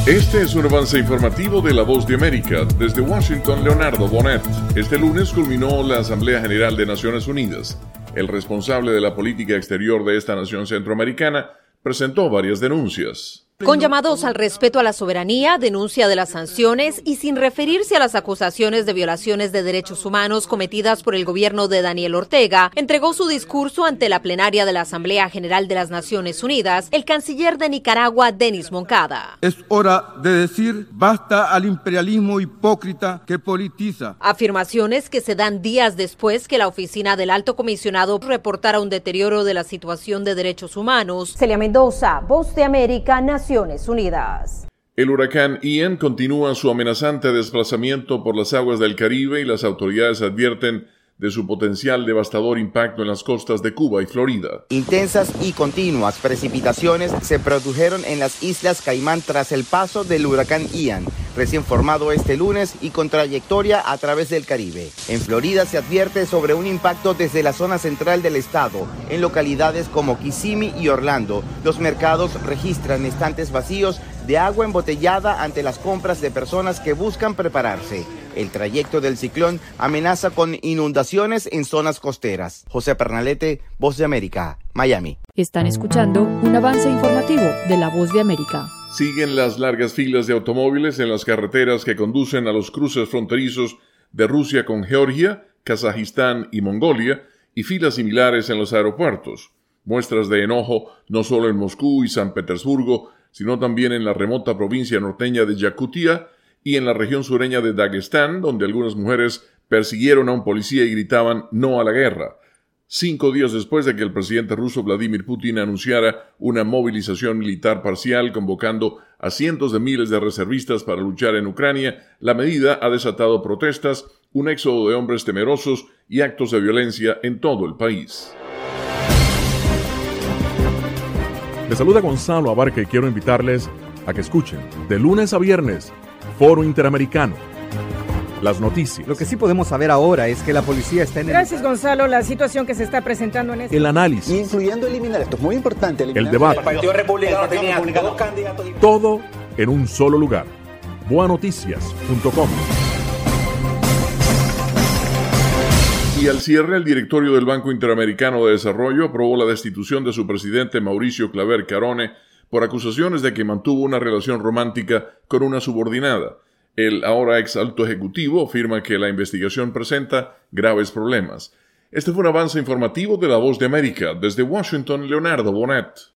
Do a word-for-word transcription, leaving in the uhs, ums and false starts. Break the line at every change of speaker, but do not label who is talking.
Este es un avance informativo de La Voz de América. Desde Washington, Leonardo Bonet. Este lunes culminó la Asamblea General de Naciones Unidas. El responsable de la política exterior de esta nación centroamericana presentó varias denuncias.
Con llamados al respeto a la soberanía, denuncia de las sanciones y sin referirse a las acusaciones de violaciones de derechos humanos cometidas por el gobierno de Daniel Ortega, entregó su discurso ante la plenaria de la Asamblea General de las Naciones Unidas el canciller de Nicaragua, Denis Moncada.
Es hora de decir basta al imperialismo hipócrita que politiza.
Afirmaciones que se dan días después que la oficina del Alto Comisionado reportara un deterioro de la situación de derechos humanos. Celia Mendoza, Voz de América, Naciones Unidas.
El huracán Ian continúa su amenazante desplazamiento por las aguas del Caribe y las autoridades advierten de su potencial devastador impacto en las costas de Cuba y Florida.
Intensas y continuas precipitaciones se produjeron en las Islas Caimán tras el paso del huracán Ian, recién formado este lunes y con trayectoria a través del Caribe. En Florida se advierte sobre un impacto desde la zona central del estado. En localidades como Kissimmee y Orlando, los mercados registran estantes vacíos de agua embotellada ante las compras de personas que buscan prepararse. El trayecto del ciclón amenaza con inundaciones en zonas costeras. José Pernalete, Voz de América, Miami.
Están escuchando un avance informativo de La Voz de América.
Siguen las largas filas de automóviles en las carreteras que conducen a los cruces fronterizos de Rusia con Georgia, Kazajistán y Mongolia, y filas similares en los aeropuertos. Muestras de enojo no solo en Moscú y San Petersburgo, sino también en la remota provincia norteña de Yakutia y en la región sureña de Dagestán, donde algunas mujeres persiguieron a un policía y gritaban «no a la guerra», cinco días después de que el presidente ruso Vladimir Putin anunciara una movilización militar parcial convocando a cientos de miles de reservistas para luchar en Ucrania. La medida ha desatado protestas, un éxodo de hombres temerosos y actos de violencia en todo el país.
Les saluda Gonzalo Abarca y quiero invitarles a que escuchen de lunes a viernes Foro Interamericano. Las noticias.
Lo que sí podemos saber ahora es que la policía está en el...
Gracias, Gonzalo. La situación que se está presentando en este...
El análisis.
Incluyendo eliminar, esto es muy importante.
El debate.
El Partido Republicano tenía dos candidatos.
Todo en un solo lugar. boa noticias punto com.
Y al cierre, el directorio del Banco Interamericano de Desarrollo aprobó la destitución de su presidente Mauricio Claver Carone por acusaciones de que mantuvo una relación romántica con una subordinada. El ahora ex alto ejecutivo afirma que la investigación presenta graves problemas. Este fue un avance informativo de La Voz de América. Desde Washington, Leonardo Bonet.